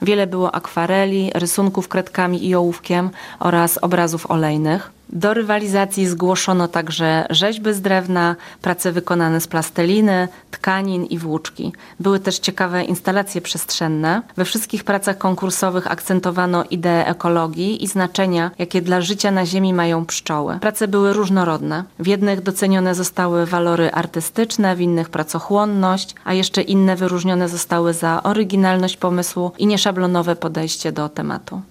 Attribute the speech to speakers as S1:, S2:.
S1: Wiele było akwareli, rysunków kredkami i ołówkiem oraz obrazów olejnych. Do rywalizacji zgłoszono także rzeźby z drewna, prace wykonane z plasteliny, tkanin i włóczki. Były też ciekawe instalacje przestrzenne. We wszystkich pracach konkursowych akcentowano ideę ekologii i znaczenia, jakie dla życia na Ziemi mają pszczoły. Prace były różnorodne. W jednych docenione zostały walory artystyczne, w innych pracochłonność, a jeszcze inne wyróżnione zostały za oryginalność pomysłu i nieszablonowe podejście do tematu.